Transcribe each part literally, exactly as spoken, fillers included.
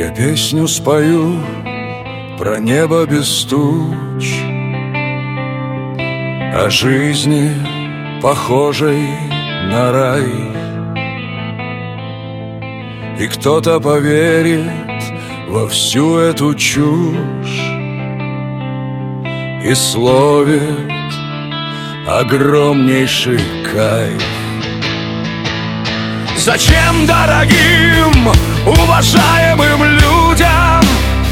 Я песню спою про небо без туч, о жизни, похожей на рай. И кто-то поверит во всю эту чушь и словит огромнейший кайф. Зачем дорогим, уважаемым людям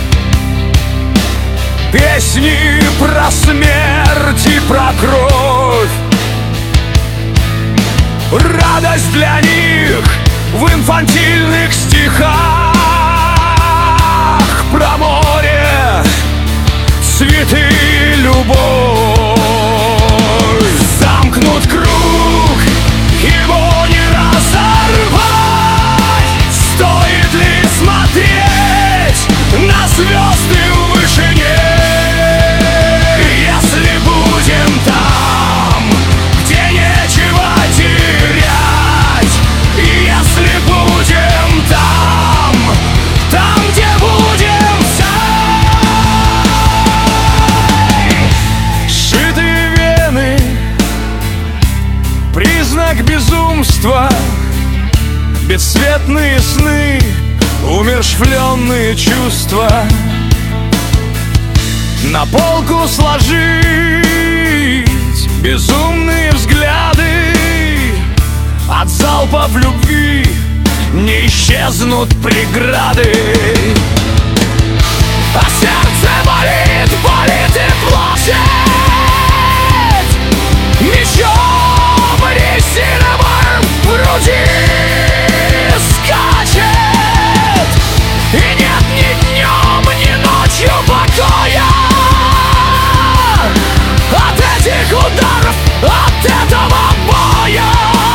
песни про смерть и про кровь? Радость для них в инфантильных стихах про море, цветы, любовь. Замкнут круг, его не разорвать. Стоит ли смотреть на звезды в вышине, если будем там, где нечего терять? Если будем там, там, где будем сами. Сшитые вены — признак безумства. Бесцветные сны, умерщвленные чувства на полку сложить. Безумные взгляды, от залпов любви не исчезнут преграды. А сердце болит, болит и плачет. Мечом резиновым в груди скачет. И нет ни днем, ни ночью покоя от этих ударов, от этого боя.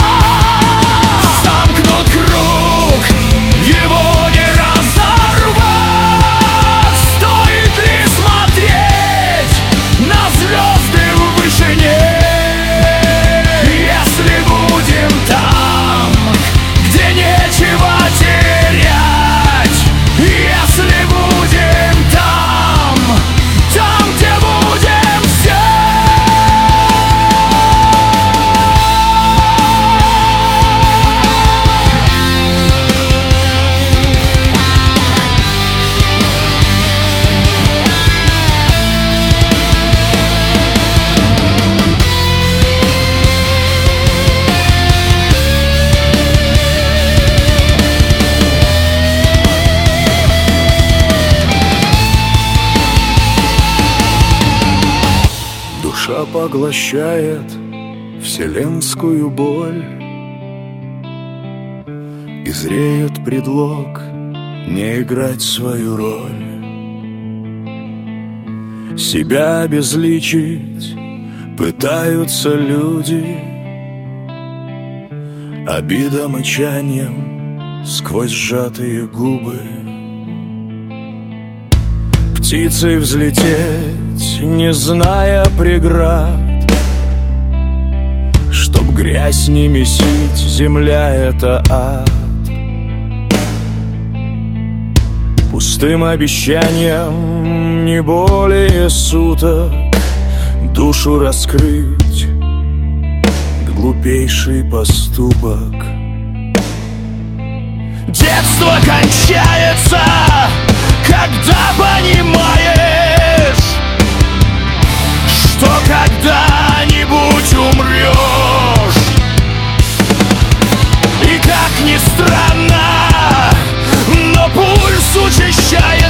Замкнут круг, его не разорвать. Стоит ли смотреть на звезды в вышине, если будем там, где нечего терять? Если будем там, там, где будем все. Душа поглощает вселенскую боль, и зреет предлог не играть свою роль. Себя обезличить пытаются люди, обида мычанием сквозь сжатые губы. Птицей взлететь, не зная преград, чтоб грязь не месить, земля — это ад. Пустым обещанием не более суток душу раскрыть, глупейший поступок. Детство кончается, когда понимаешь, что когда-нибудь умрешь. И как ни странно, но пульс учащает